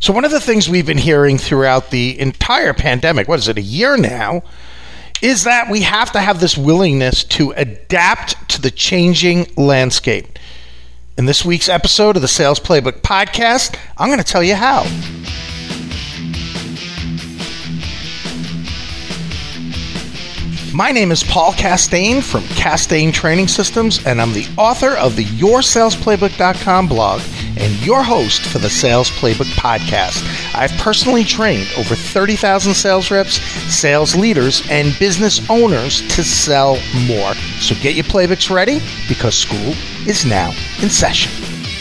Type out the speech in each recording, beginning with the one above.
So one of the things we've been hearing throughout the entire pandemic, what is it, a year now, is that we have to have this willingness to adapt to the changing landscape. In this week's episode of the Sales Playbook Podcast, I'm going to tell you how. My name is Paul Castaigne from Castaigne Training Systems, and I'm the author of the YourSalesPlaybook.com blog and your host for the Sales Playbook Podcast. I've personally trained over 30,000 sales reps, sales leaders, and business owners to sell more. So get your playbooks ready because school is now in session.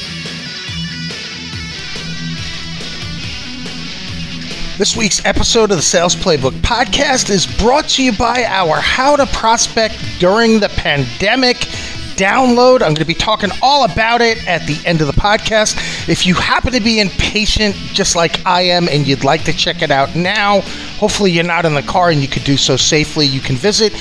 This week's episode of the Sales Playbook Podcast is brought to you by our How to Prospect During the Pandemic download. I'm going to be talking all about it at the end of the podcast. If you happen to be impatient, just like I am, and you'd like to check it out now, hopefully you're not in the car and you could do so safely, you can visit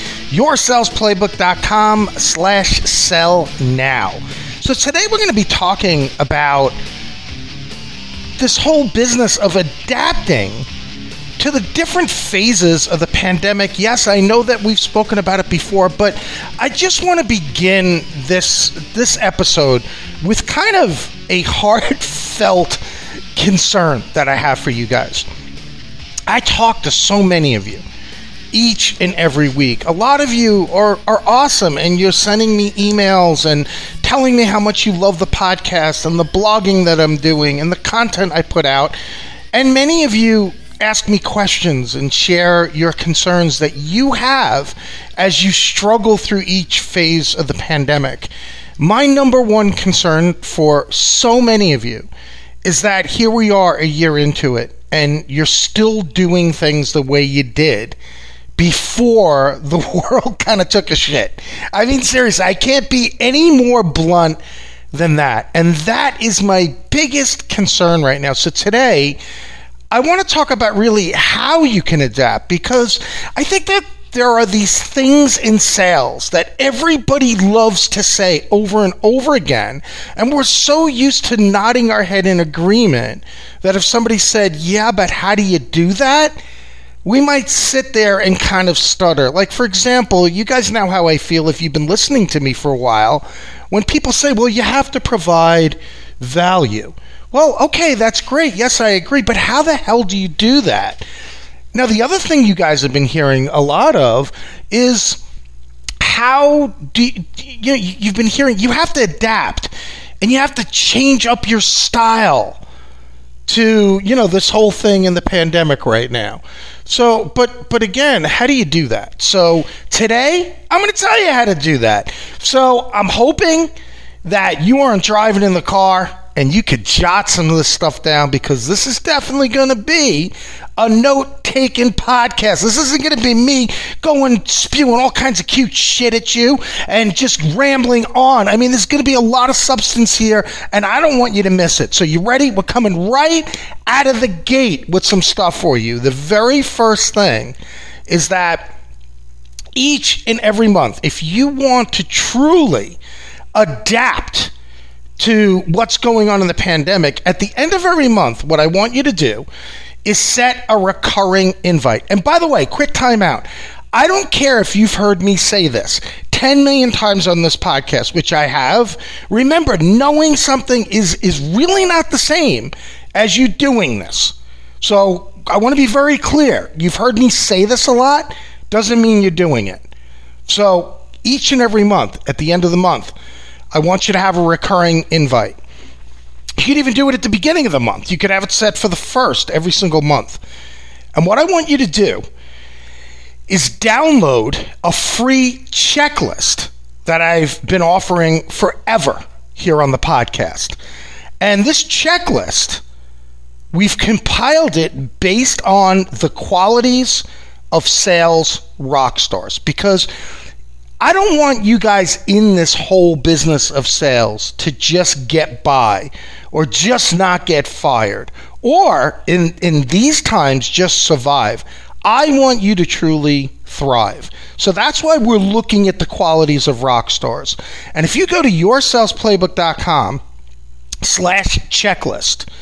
yoursalesplaybook.com/sell now. So today we're going to be talking about this whole business of adapting to the different phases of the pandemic. Yes, I know that we've spoken about it before, but I just want to begin this episode with kind of a heartfelt concern that I have for you guys. I talk to so many of you each and every week. A lot of you are awesome, and you're sending me emails and telling me how much you love the podcast and the blogging that I'm doing and the content I put out. And many of you ask me questions and share your concerns that you have as you struggle through each phase of the pandemic. My number one concern for so many of you is that here we are a year into it, and you're still doing things the way you did before the world kind of took a shit. I mean, seriously, I can't be any more blunt than that. And that is my biggest concern right now. So today, I want to talk about really how you can adapt, because I think that there are these things in sales that everybody loves to say over and over again, and we're so used to nodding our head in agreement that if somebody said, yeah, but how do you do that? We might sit there and kind of stutter. Like, for example, you guys know how I feel if you've been listening to me for a while. When people say, well, you have to provide value. Well, okay, that's great. Yes, I agree. But how the hell do you do that? Now, the other thing you guys have been hearing a lot of is you've been hearing you have to adapt and you have to change up your style to, this whole thing in the pandemic right now. So, but again, how do you do that? So today, I'm going to tell you how to do that. So I'm hoping that you aren't driving in the car and you could jot some of this stuff down, because this is definitely going to be a note-taking podcast. This isn't going to be me going spewing all kinds of cute shit at you and just rambling on. I mean, there's going to be a lot of substance here, and I don't want you to miss it. So you ready? We're coming right out of the gate with some stuff for you. The very first thing is that each and every month, if you want to truly adapt to what's going on in the pandemic, at the end of every month, what I want you to do is set a recurring invite. And by the way, quick timeout. I don't care if you've heard me say this 10 million times on this podcast, which I have. Remember, knowing something is really not the same as you doing this. So I want to be very clear. You've heard me say this a lot. Doesn't mean you're doing it. So each and every month, at the end of the month, I want you to have a recurring invite. You could even do it at the beginning of the month. You could have it set for the first every single month. And what I want you to do is download a free checklist that I've been offering forever here on the podcast. And this checklist, we've compiled it based on the qualities of sales rock stars, because I don't want you guys in this whole business of sales to just get by or just not get fired, or in these times just survive. I want you to truly thrive. So that's why we're looking at the qualities of rock stars. And if you go to yoursalesplaybook.com/checklist,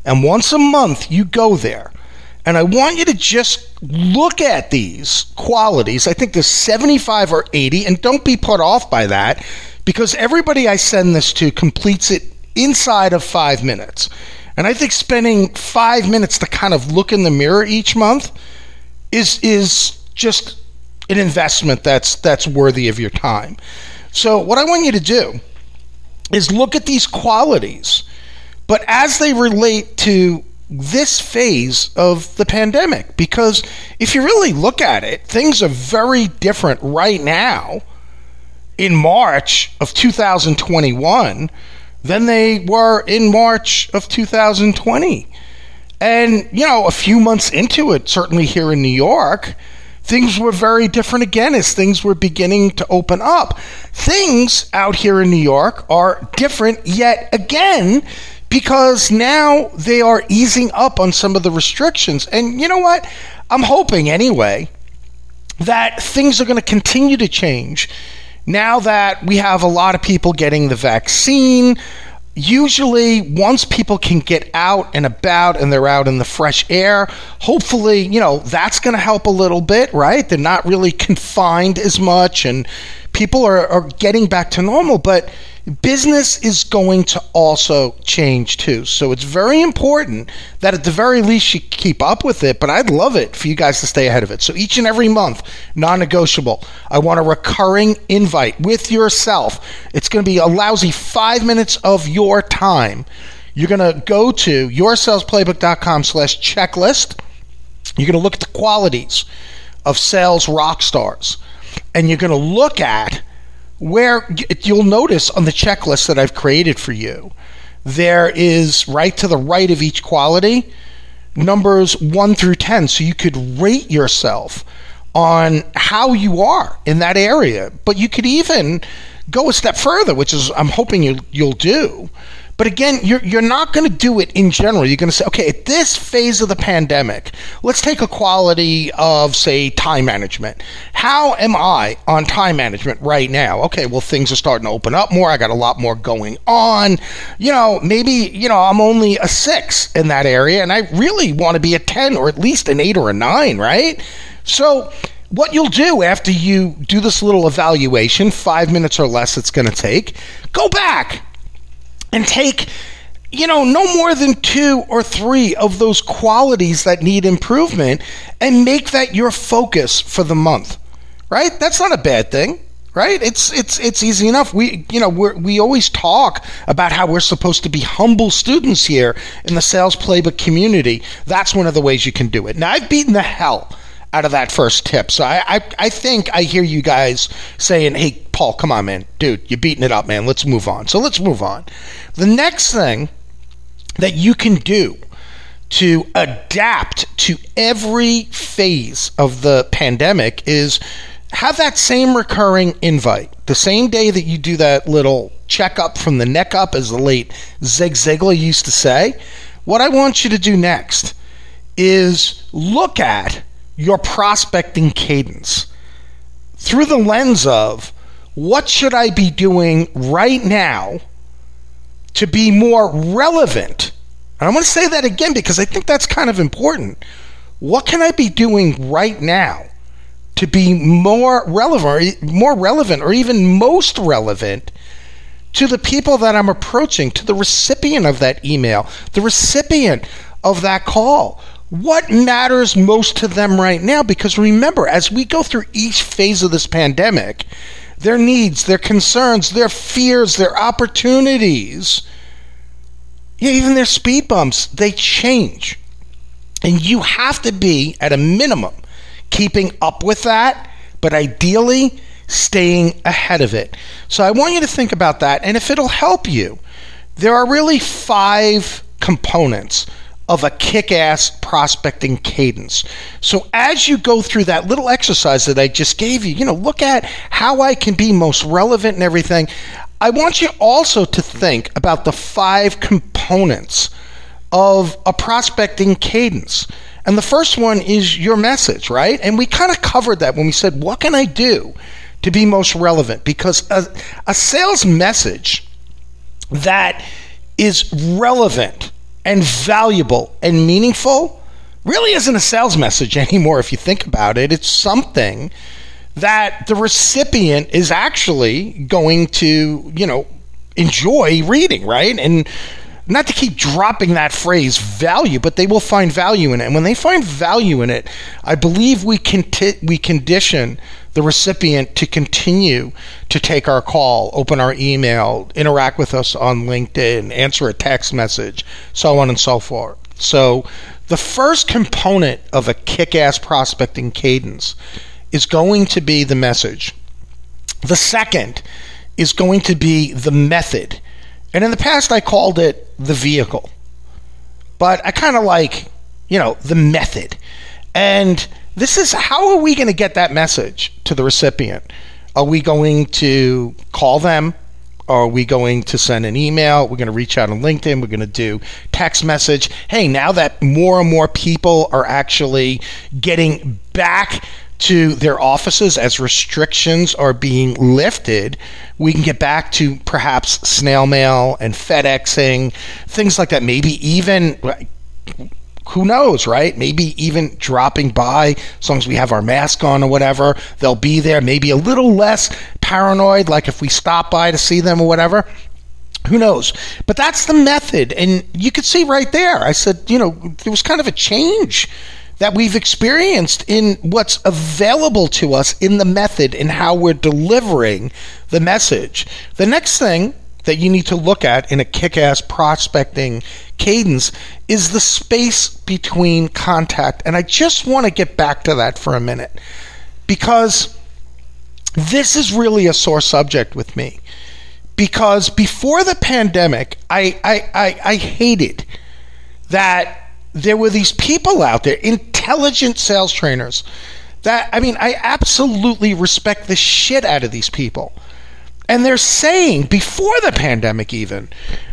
And once a month, you go there. And I want you to just look at these qualities. I think there's 75 or 80, and don't be put off by that, because everybody I send this to completes it inside of 5 minutes. And I think spending 5 minutes to kind of look in the mirror each month is just an investment that's worthy of your time. So what I want you to do is look at these qualities, but as they relate to this phase of the pandemic, because if you really look at it, things are very different right now in March of 2021 than they were in March of 2020. And, a few months into it, certainly here in New York, things were very different again as things were beginning to open up. Things out here in New York are different yet again, because now they are easing up on some of the restrictions. And you know what? I'm hoping anyway that things are going to continue to change now that we have a lot of people getting the vaccine. Usually, once people can get out and about and they're out in the fresh air, hopefully, that's going to help a little bit, right? They're not really confined as much and people are getting back to normal. But business is going to also change too. So it's very important that at the very least you keep up with it, but I'd love it for you guys to stay ahead of it. So each and every month, non-negotiable, I want a recurring invite with yourself. It's going to be a lousy 5 minutes of your time. You're going to go to yoursalesplaybook.com/checklist. You're going to look at the qualities of sales rock stars, and you're going to look at where you'll notice on the checklist that I've created for you, there is right to the right of each quality, numbers 1 through 10. So you could rate yourself on how you are in that area. But you could even go a step further, which is I'm hoping you'll do. But again, you're not going to do it in general. You're going to say, okay, at this phase of the pandemic, let's take a quality of, say, time management. How am I on time management right now? Okay, well, things are starting to open up more. I got a lot more going on. Maybe, I'm only a 6 in that area, and I really want to be a 10 or at least an 8 or a 9, right? So what you'll do after you do this little evaluation, 5 minutes or less it's going to take, go back and take, no more than 2 or 3 of those qualities that need improvement and make that your focus for the month, right? That's not a bad thing, right? It's easy enough. We always talk about how we're supposed to be humble students here in the Sales Playbook community. That's one of the ways you can do it. Now, I've beaten the hell out of that first tip. So I think I hear you guys saying, hey, Paul, come on, man. Dude, you're beating it up, man. Let's move on. So let's move on. The next thing that you can do to adapt to every phase of the pandemic is have that same recurring invite. The same day that you do that little checkup from the neck up, as the late Zig Ziglar used to say, what I want you to do next is look at your prospecting cadence through the lens of what should I be doing right now to be more relevant. And I'm going to say that again because I think that's kind of important. What can I be doing right now to be more relevant, or even most relevant to the people that I'm approaching, to the recipient of that email, the recipient of that call? What matters most to them right now? Because remember, as we go through each phase of this pandemic, their needs, their concerns, their fears, their opportunities, even their speed bumps, they change. And you have to be, at a minimum, keeping up with that, but ideally staying ahead of it. So I want you to think about that, and if it'll help you, there are really 5 components of a kick-ass prospecting cadence. So as you go through that little exercise that I just gave you, look at how I can be most relevant and everything. I want you also to think about the 5 components of a prospecting cadence. And the first one is your message, right? And we kind of covered that when we said, what can I do to be most relevant? Because a sales message that is relevant and valuable and meaningful really isn't a sales message anymore if you think about it. It's something that the recipient is actually going to, enjoy reading, right? And not to keep dropping that phrase value, but they will find value in it. And when they find value in it, I believe we condition the recipient to continue to take our call, open our email, interact with us on LinkedIn, answer a text message, so on and so forth. So the first component of a kick-ass prospecting cadence is going to be the message. The second is going to be the method. And in the past, I called it the vehicle. But I kind of like, the method. And this is, how are we going to get that message to the recipient? Are we going to call them? Are we going to send an email? We're going to reach out on LinkedIn. We're going to do text message. Hey, now that more and more people are actually getting back to their offices as restrictions are being lifted, we can get back to perhaps snail mail and FedExing, things like that. Maybe even, who knows, right? Maybe even dropping by, as long as we have our mask on or whatever, they'll be there. Maybe a little less paranoid, like if we stop by to see them or whatever. Who knows? But that's the method. And you could see right there, I said, there was kind of a change that we've experienced in what's available to us in the method and how we're delivering the message. The next thing that you need to look at in a kick-ass prospecting cadence is the space between contact. And I just want to get back to that for a minute, because this is really a sore subject with me. Because before the pandemic, I hated that there were these people out there, intelligent sales trainers, that, I absolutely respect the shit out of these people. And they're saying, before the pandemic even,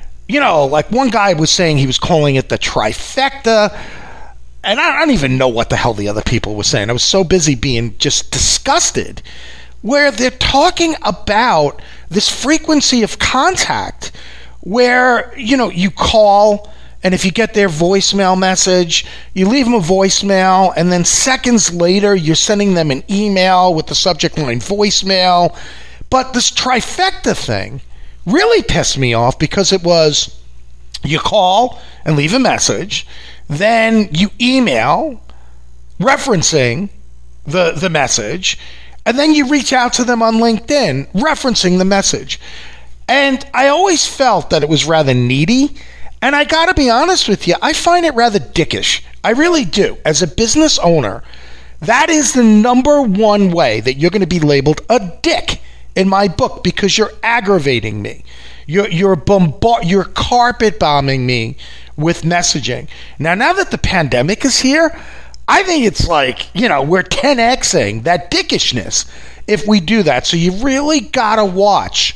like one guy was saying he was calling it the trifecta, and I don't even know what the hell the other people were saying. I was so busy being just disgusted, where they're talking about this frequency of contact where, you call, and if you get their voicemail message, you leave them a voicemail, and then seconds later, you're sending them an email with the subject line voicemail. But this trifecta thing really pissed me off, because it was, you call and leave a message, then you email referencing the message, and then you reach out to them on LinkedIn referencing the message. And I always felt that it was rather needy. And I got to be honest with you, I find it rather dickish. I really do. As a business owner, that is the number one way that you're going to be labeled a dick in my book, because you're aggravating me. You're carpet bombing me with messaging. Now that the pandemic is here, I think it's like, we're 10xing that dickishness if we do that. So you really got to watch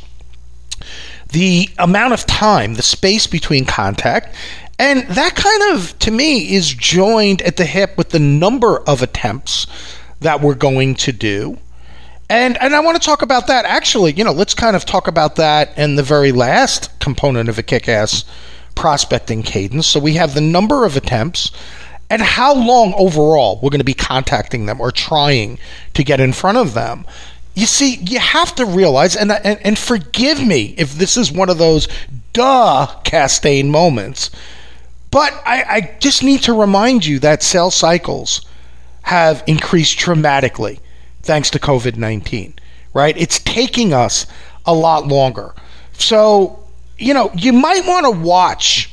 the amount of time, the space between contact, and that kind of, to me, is joined at the hip with the number of attempts that we're going to do. And I want to talk about that. Actually, let's kind of talk about that in the very last component of a kick-ass prospecting cadence. So we have the number of attempts and how long overall we're going to be contacting them or trying to get in front of them. You see, you have to realize, and forgive me if this is one of those Castaigne moments, but I just need to remind you that sales cycles have increased dramatically thanks to COVID-19, right? It's taking us a lot longer. So, you might want to watch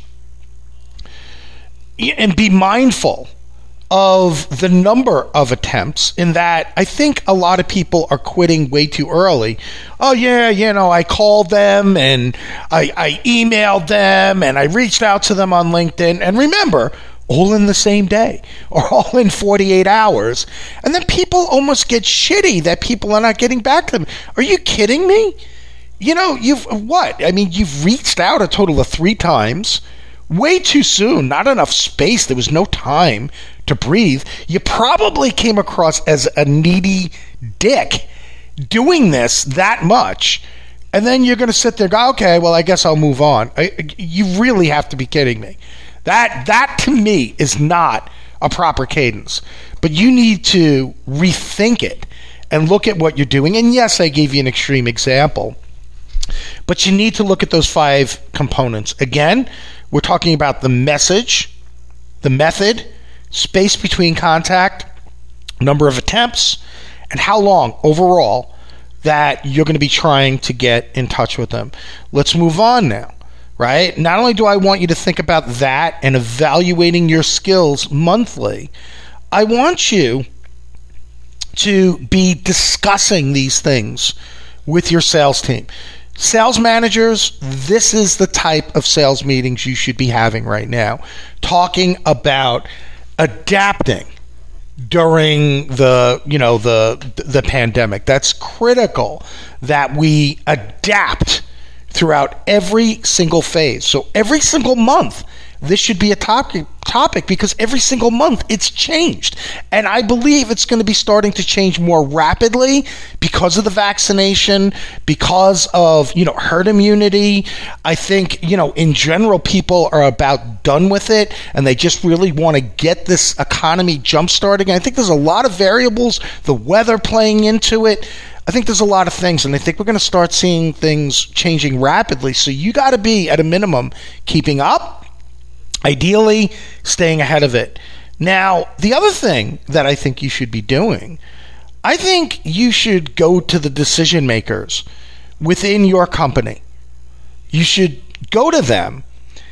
and be mindful of the number of attempts, in that I think a lot of people are quitting way too early. Oh yeah, I called them and I emailed them and I reached out to them on LinkedIn, and remember, all in the same day or all in 48 hours. And then people almost get shitty that people are not getting back to them. Are you kidding me? You've reached out a total of 3 times. Way too soon, not enough space. There was no time to breathe. You probably came across as a needy dick doing this that much. And then you're going to sit there and go, okay, well, I guess I'll move on. You really have to be kidding me. That to me is not a proper cadence. But you need to rethink it and look at what you're doing. And yes, I gave you an extreme example, but you need to look at those 5 components. Again, we're talking about the message, the method, space between contact, number of attempts, and how long overall that you're going to be trying to get in touch with them. Let's move on now, right? Not only do I want you to think about that and evaluating your skills monthly, I want you to be discussing these things with your sales team. Sales managers, this is the type of sales meetings you should be having right now, talking about adapting during the pandemic. That's critical that we adapt throughout every single phase. So every single month, this should be a topic because every single month it's changed. And I believe it's going to be starting to change more rapidly because of the vaccination, because of, herd immunity. I think, in general, people are about done with it and they just really want to get this economy jump-starting. I think there's a lot of variables, the weather playing into it. I think there's a lot of things, and I think we're going to start seeing things changing rapidly. So you got to be, at a minimum, keeping up. Ideally, staying ahead of it. Now, the other thing that I think you should be doing, I think you should go to the decision makers within your company. You should go to them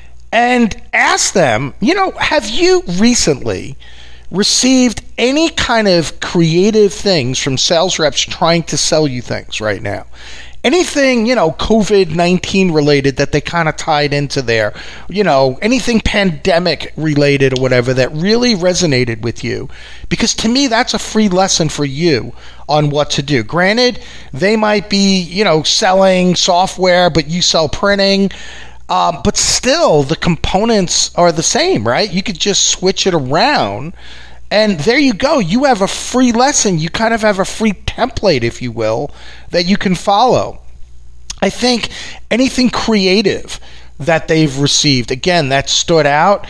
and ask them, have you recently received any kind of creative things from sales reps trying to sell you things right now? Anything, COVID-19 related that they kind of tied into there, anything pandemic related or whatever that really resonated with you. Because to me, that's a free lesson for you on what to do. Granted, they might be, selling software, but you sell printing. But still, the components are the same, right? You could just switch it around. And there you go. You have a free lesson. You kind of have a free template, if you will, that you can follow. I think anything creative that they've received, again, that stood out,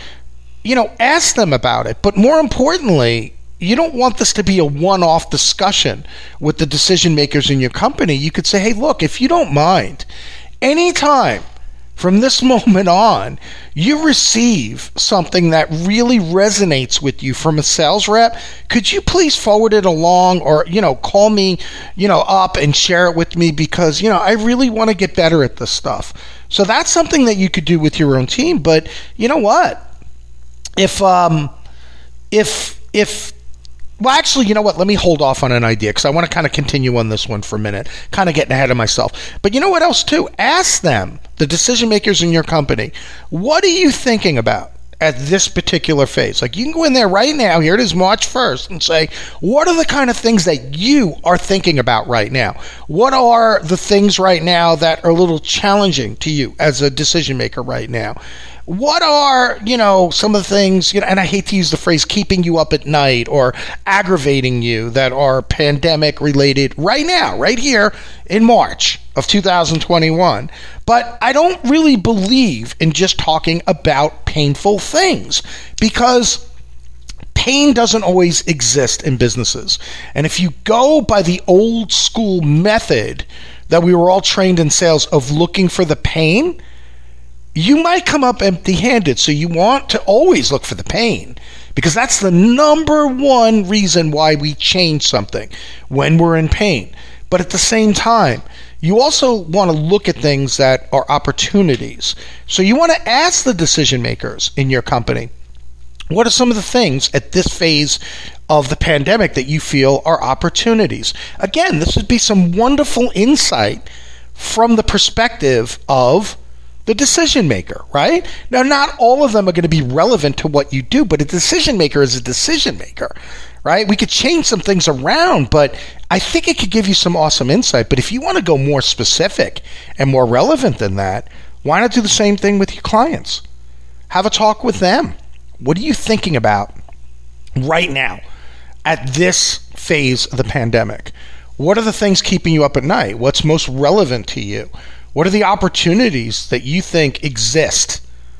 ask them about it. But more importantly, you don't want this to be a one-off discussion with the decision makers in your company. You could say, hey, look, if you don't mind, anytime from this moment on, you receive something that really resonates with you from a sales rep, could you please forward it along or, call me, up and share it with me because, I really want to get better at this stuff. So that's something that you could do with your own team. But you know what? Well, actually, you know what? Let me hold off on an idea because I want to kind of continue on this one for a minute, kind of getting ahead of myself. But you know what else, too? Ask them, the decision makers in your company, what are you thinking about at this particular phase? Like, you can go in there right now, here it is March 1st, and say, what are the kind of things that you are thinking about right now? What are the things right now that are a little challenging to you as a decision maker right now? What are, some of the things, and I hate to use the phrase keeping you up at night or aggravating you that are pandemic related right now, right here in March of 2021. But I don't really believe in just talking about painful things because pain doesn't always exist in businesses. And if you go by the old school method that we were all trained in sales of looking for the pain, you might come up empty-handed. So you want to always look for the pain because that's the number one reason why we change something, when we're in pain. But at the same time, you also want to look at things that are opportunities. So you want to ask the decision makers in your company, what are some of the things at this phase of the pandemic that you feel are opportunities? Again, this would be some wonderful insight from the perspective of the decision maker, right? Now, not all of them are going to be relevant to what you do, but a decision maker is a decision maker, right? We could change some things around, but I think it could give you some awesome insight. But if you want to go more specific and more relevant than that, why not do the same thing with your clients? Have a talk with them. What are you thinking about right now at this phase of the pandemic? What are the things keeping you up at night? What's most relevant to you? What are the opportunities that you think exist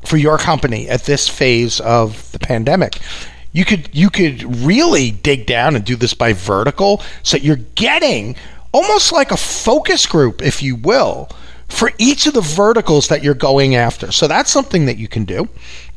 for your company at this phase of the pandemic. You could really dig down and do this by vertical, so you're getting almost like a focus group, if you will, for each of the verticals that you're going after. So that's something that you can do.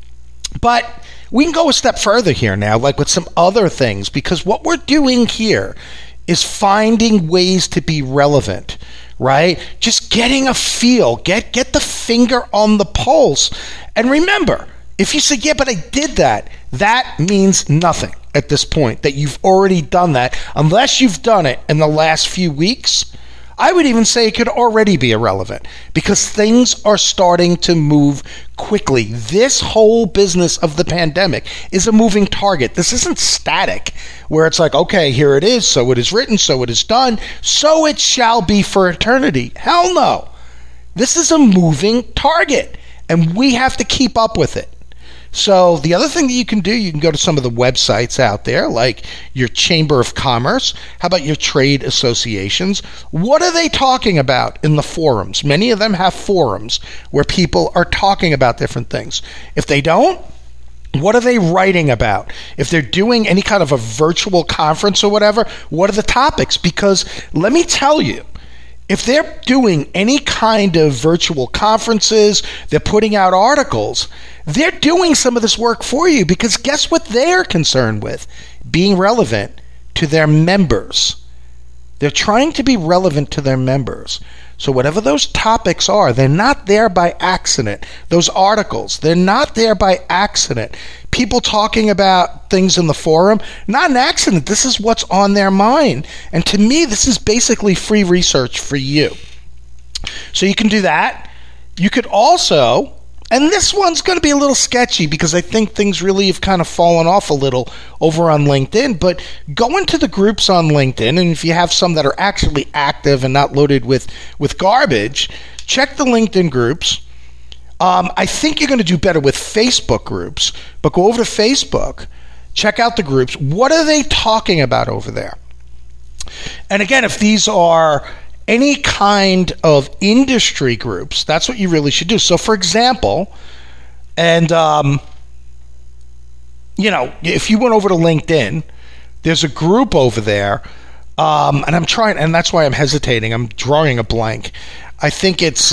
But we can go a step further here now, like with some other things, because what we're doing here is finding ways to be relevant, right? Just getting a feel, get the finger on the pulse. And remember, if you say, yeah, but I did that, that means nothing at this point, that you've already done that, unless you've done it in the last few weeks. I would even say it could already be irrelevant because things are starting to move quickly. This whole business of the pandemic is a moving target. This isn't static where it's like, okay, here it is, so it is written, so it is done, so it shall be for eternity. Hell no. This is a moving target, and we have to keep up with it. So the other thing that you can do, you can go to some of the websites out there, like your Chamber of Commerce. How about your trade associations? What are they talking about in the forums? Many of them have forums where people are talking about different things. If they don't, what are they writing about? If they're doing any kind of a virtual conference or whatever, what are the topics? Because let me tell you, if they're doing any kind of virtual conferences, they're putting out articles, they're doing some of this work for you, because guess what they're concerned with? Being relevant to their members. They're trying to be relevant to their members. So whatever those topics are, they're not there by accident. Those articles, they're not there by accident. People talking about things in the forum, not an accident. This is what's on their mind. And to me, this is basically free research for you. So you can do that. You could also, and this one's going to be a little sketchy because I think things really have kind of fallen off a little over on LinkedIn, but go into the groups on LinkedIn, and if you have some that are actually active and not loaded with garbage, check the LinkedIn groups. I think you're going to do better with Facebook groups, but go over to Facebook, check out the groups. What are they talking about over there? And again, if these are any kind of industry groups, that's what you really should do. So, for example, and, if you went over to LinkedIn, there's a group over there, and I'm trying, and that's why I'm hesitating. I'm drawing a blank. I think it's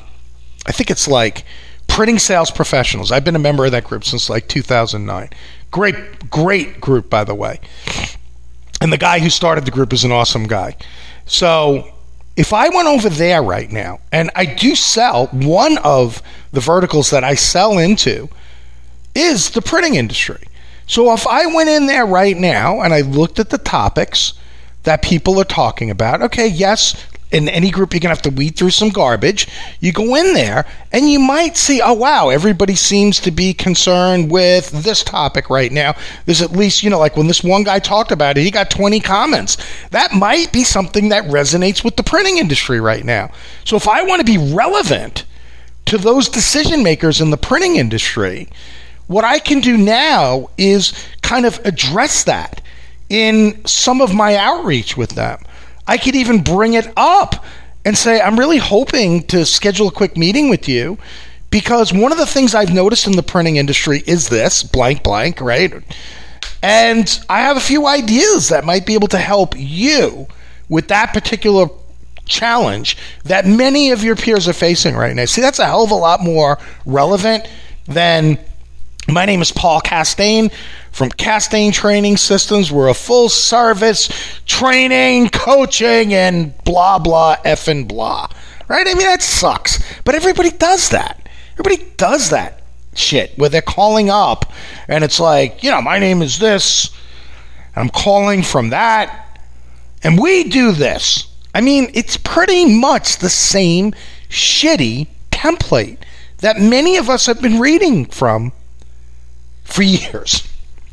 like Printing Sales Professionals. I've been a member of that group since like 2009. Great group, by the way. And the guy who started the group is an awesome guy. So if I went over there right now, and I do sell, one of the verticals that I sell into is the printing industry. So if I went in there right now and I looked at the topics that people are talking about, okay, yes, in any group you're going to have to weed through some garbage. You go in there and you might see, oh wow, everybody seems to be concerned with this topic right now. There's at least, like when this one guy talked about it, he got 20 comments. That might be something that resonates with the printing industry right now. So if I want to be relevant to those decision makers in the printing industry, what I can do now is kind of address that in some of my outreach with them. I could even bring it up and say, I'm really hoping to schedule a quick meeting with you, because one of the things I've noticed in the printing industry is this, blank, right? And I have a few ideas that might be able to help you with that particular challenge that many of your peers are facing right now. See, that's a hell of a lot more relevant than, my name is Paul Castaigne from Castaigne Training Systems. We're a full service training, coaching, and blah, blah, effing blah. Right? I mean, that sucks. But everybody does that. Everybody does that shit where they're calling up and it's like, my name is this, and I'm calling from that, and we do this. I mean, it's pretty much the same shitty template that many of us have been reading from for years.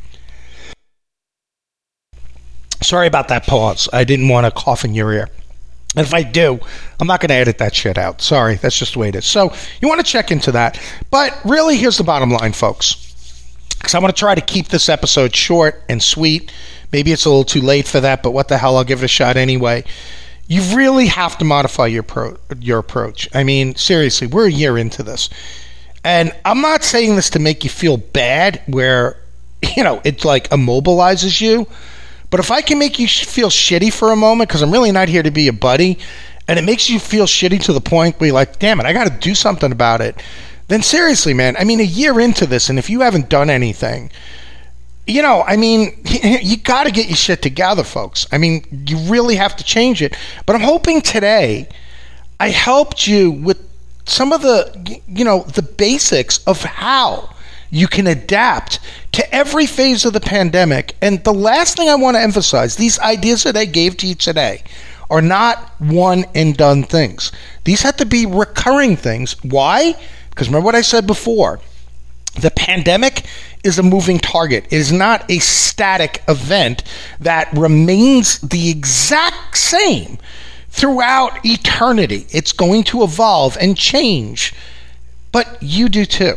Sorry about that pause. I didn't want to cough in your ear. And if I do, I'm not going to edit that shit out. Sorry, that's just the way it is. So you want to check into that. But really, here's the bottom line, folks. Because I want to try to keep this episode short and sweet. Maybe it's a little too late for that, but what the hell, I'll give it a shot anyway. You really have to modify your approach. I mean, seriously, we're a year into this. And I'm not saying this to make you feel bad where, it like immobilizes you. But if I can make you feel shitty for a moment, because I'm really not here to be a buddy, and it makes you feel shitty to the point where you're like, damn it, I got to do something about it, then seriously, man, a year into this, and if you haven't done anything, you got to get your shit together, folks. You really have to change it. But I'm hoping today I helped you with some of the basics of how you can adapt to every phase of the pandemic. And the last thing I want to emphasize, these ideas that I gave to you today are not one and done things. These have to be recurring things. Why? Because remember what I said before. The pandemic is a moving target. It is not a static event that remains the exact same throughout eternity. It's going to evolve and change. But you do too.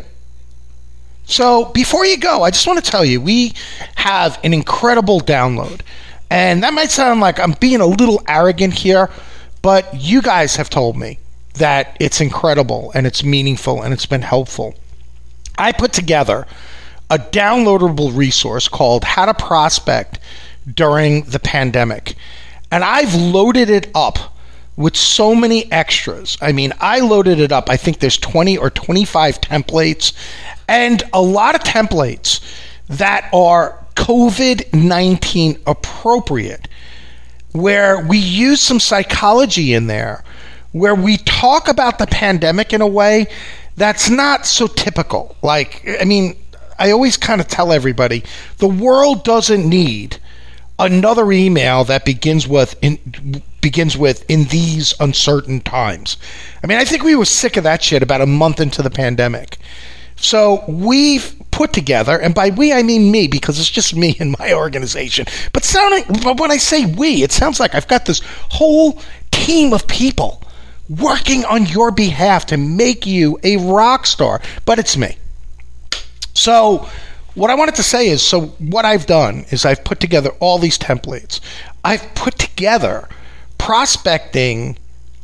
So before you go, I just want to tell you, we have an incredible download. And that might sound like I'm being a little arrogant here, but you guys have told me that it's incredible and it's meaningful and it's been helpful. I put together a downloadable resource called How to Prospect During the Pandemic. And I've loaded it up with so many extras. I loaded it up. I think there's 20 or 25 templates and a lot of templates that are COVID-19 appropriate, where we use some psychology in there, where we talk about the pandemic in a way that's not so typical. I always kind of tell everybody, the world doesn't need another email that begins with in these uncertain times. I think we were sick of that shit about a month into the pandemic. So we've put together, and by we I mean me, because it's just me and my organization. But when I say we, it sounds like I've got this whole team of people working on your behalf to make you a rock star. But it's me. So what I wanted to say is, what I've done is I've put together all these templates. I've put together prospecting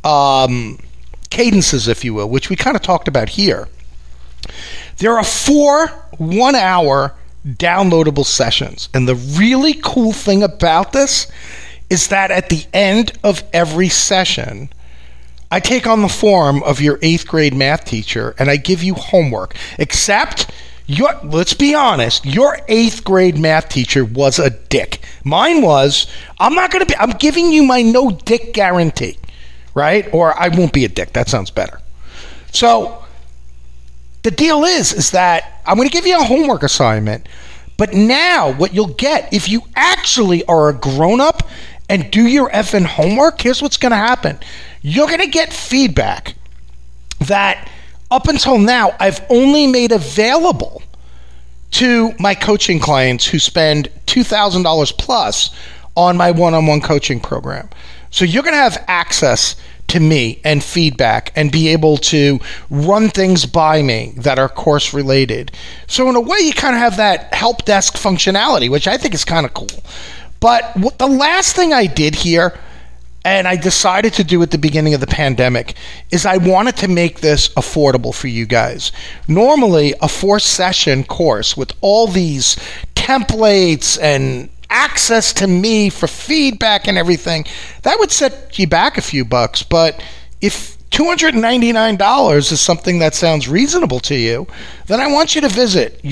cadences, if you will, which we kind of talked about here. There are 4 one-hour downloadable sessions. And the really cool thing about this is that at the end of every session, I take on the form of your 8th grade math teacher and I give you homework. Except, let's be honest, your 8th grade math teacher was a dick. Mine was, I'm giving you my no dick guarantee, right? Or I won't be a dick. That sounds better. So the deal is that I'm going to give you a homework assignment, but now what you'll get, if you actually are a grown-up and do your effing homework, here's what's going to happen. You're going to get feedback that up until now I've only made available to my coaching clients who spend $2,000 plus on my one-on-one coaching program. So you're going to have access to me and feedback and be able to run things by me that are course related. So in a way, you kind of have that help desk functionality, which I think is kind of cool. But the last thing I did here, and I decided to do at the beginning of the pandemic, is I wanted to make this affordable for you guys. Normally, a 4-session course with all these templates and access to me for feedback and everything, that would set you back a few bucks. But if $299 is something that sounds reasonable to you, then I want you to visit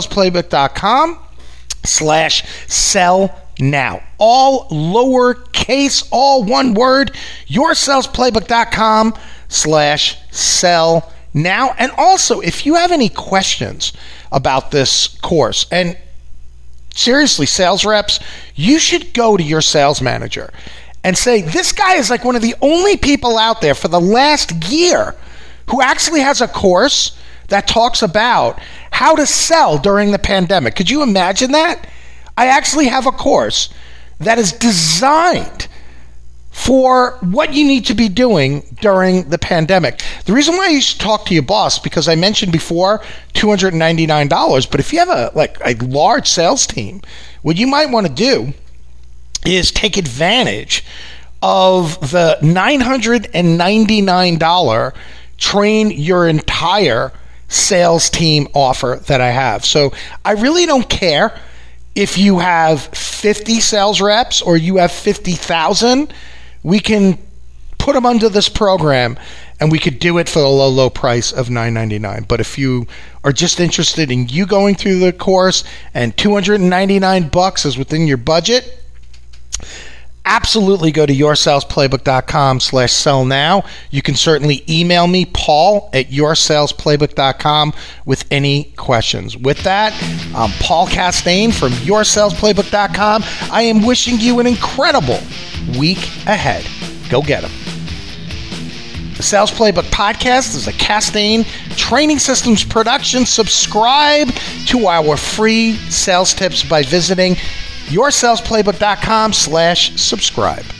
yoursalesplaybook.com/sell now. All lowercase, all one word, yoursalesplaybook.com/sell now. And also, if you have any questions about this course, and seriously, sales reps, you should go to your sales manager and say, this guy is like one of the only people out there for the last year who actually has a course that talks about how to sell during the pandemic. Could you imagine that? I actually have a course that is designed for what you need to be doing during the pandemic. The reason why you should talk to your boss, because I mentioned before $299, but if you have a large sales team, what you might want to do is take advantage of the $999 train your entire sales team offer that I have. So I really don't care if you have 50 sales reps or you have 50,000. We can put them under this program, and we could do it for the low price of $9.99. But if you are just interested in you going through the course and $299 is within your budget, absolutely go to yoursalesplaybook.com/sell-now. You can certainly email me, paul@yoursalesplaybook.com, with any questions. With that, I'm Paul Castaigne from yoursalesplaybook.com. I am wishing you an incredible week ahead. Go get them. The Sales Playbook Podcast is a Castaigne Training Systems production. Subscribe to our free sales tips by visiting yoursalesplaybook.com/subscribe.